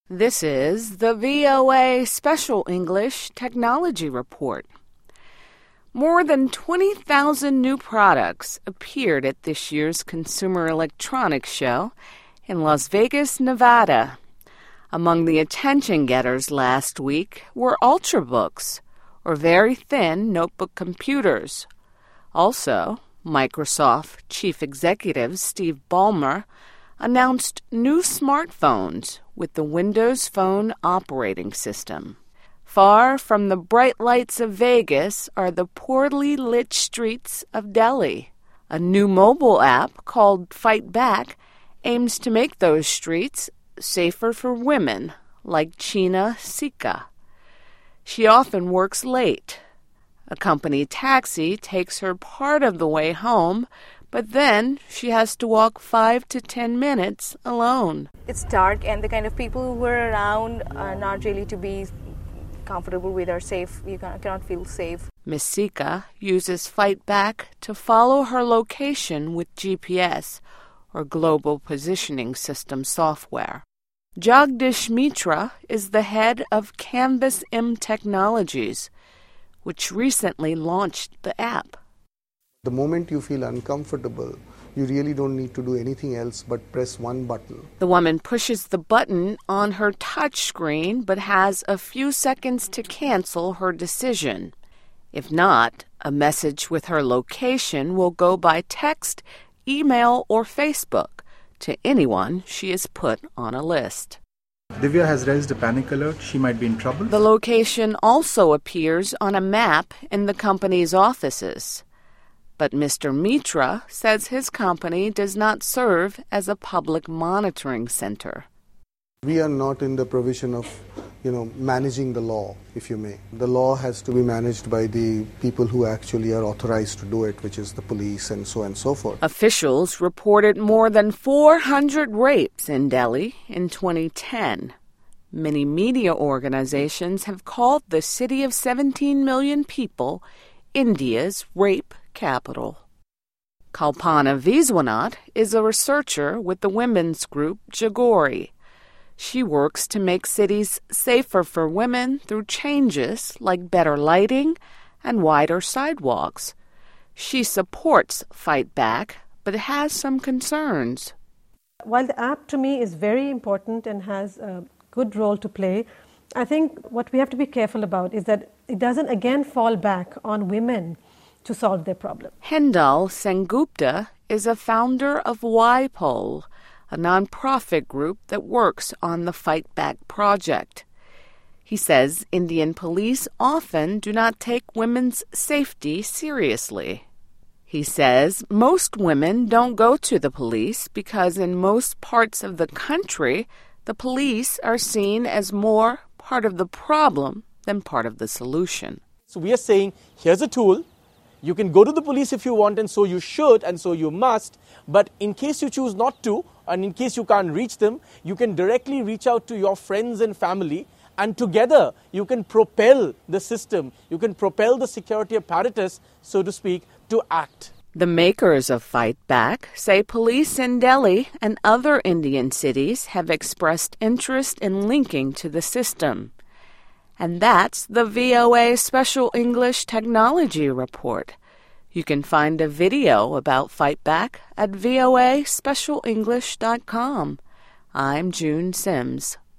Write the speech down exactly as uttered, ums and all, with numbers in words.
This is the V O A Special English Technology Report. More than twenty thousand new products appeared at this year's Consumer Electronics Show in Las Vegas, Nevada. Among the attention-getters last week were Ultrabooks, or very thin notebook computers. Also, Microsoft Chief Executive Steve Ballmer announced new smartphones with the Windows Phone operating system. Far from the bright lights of Vegas are the poorly lit streets of Delhi. A new mobile app called Fight Back aims to make those streets safer for women, like China Sika. She often works late. A company taxi takes her part of the way home, but then she has to walk five to ten minutes alone. It's dark, and the kind of people who are around are not really to be comfortable with or safe. You cannot feel safe. Miss Sika uses Fight Back to follow her location with G P S, or Global Positioning System software. Jagdish Mitra is the head of Canvas M Technologies, which recently launched the app. The moment you feel uncomfortable, you really don't need to do anything else but press one button. The woman pushes the button on her touch screen but has a few seconds to cancel her decision. If not, a message with her location will go by text, email, or Facebook to anyone she has put on a list. Divya has raised a panic alert. She might be in trouble. The location also appears on a map in the company's offices. But Mister Mitra says his company does not serve as a public monitoring center. We are not in the provision of, you know, managing the law, if you may. The law has to be managed by the people who actually are authorized to do it, which is the police and so on and so forth. Officials reported more than four hundred rapes in Delhi in twenty ten. Many media organizations have called the city of seventeen million people India's rape capital. Kalpana Viswanath is a researcher with the women's group Jagori. She works to make cities safer for women through changes like better lighting and wider sidewalks. She supports Fight Back, but has some concerns. While the app to me is very important and has a good role to play, I think what we have to be careful about is that it doesn't again fall back on women to solve their problem. Hendal Sengupta is a founder of Y-Pol, a nonprofit group that works on the Fight Back project. He says Indian police often do not take women's safety seriously. He says most women don't go to the police because in most parts of the country, the police are seen as more part of the problem than part of the solution. So we are saying, here's a tool. You can go to the police if you want, and so you should, and so you must. But in case you choose not to, and in case you can't reach them, you can directly reach out to your friends and family, and together you can propel the system, you can propel the security apparatus, so to speak, to act. The makers of Fight Back say police in Delhi and other Indian cities have expressed interest in linking to the system. And that's the V O A Special English Technology Report. You can find a video about Fight Back at voa special english dot com. I'm June Sims.